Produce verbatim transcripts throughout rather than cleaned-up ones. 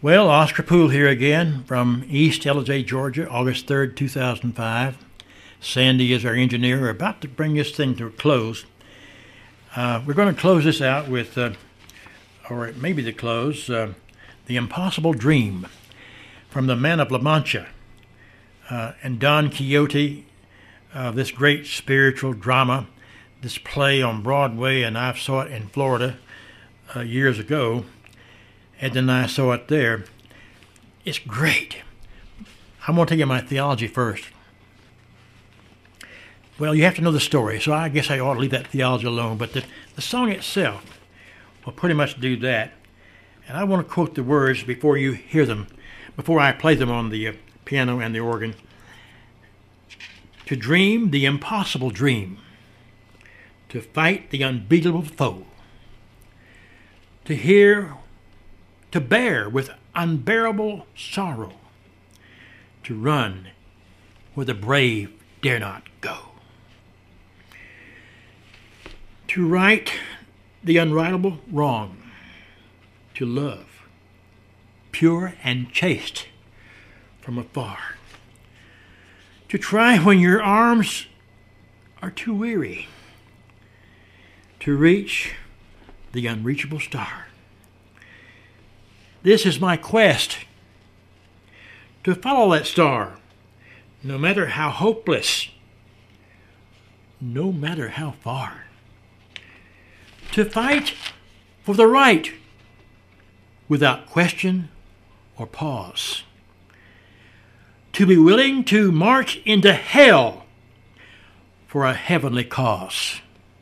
Well, Oscar Poole here again from East Ellijay, Georgia, August third, two thousand five. Sandy is our engineer. We're about to bring this thing to a close. Uh, we're going to close this out with, uh, or maybe to close, uh, The Impossible Dream from The Man of La Mancha uh, and Don Quixote, uh, this great spiritual drama, this play on Broadway, and I saw it in Florida uh, years ago. Ed and I saw it there. It's great. I'm going to tell you my theology first. Well, you have to know the story, so I guess I ought to leave that theology alone. But the, the song itself will pretty much do that. And I want to quote the words before you hear them, before I play them on the uh, piano and the organ. To dream the impossible dream. To fight the unbeatable foe. To hear To bear with unbearable sorrow, to run where the brave dare not go, to right the unrightable wrong, to love, pure and chaste from afar, to try when your arms are too weary, to reach the unreachable star. This is my quest, to follow that star, no matter how hopeless, no matter how far. To fight for the right without question or pause. To be willing to march into hell for a heavenly cause.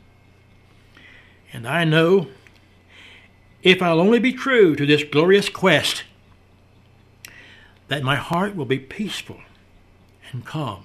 And I know, if I'll only be true to this glorious quest, that my heart will be peaceful and calm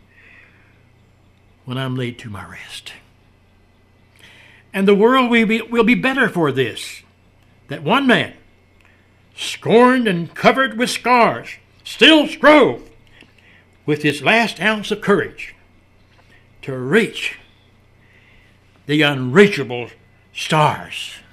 when I'm laid to my rest. And the world will be, will be better for this, that one man, scorned and covered with scars, still strove with his last ounce of courage to reach the unreachable stars.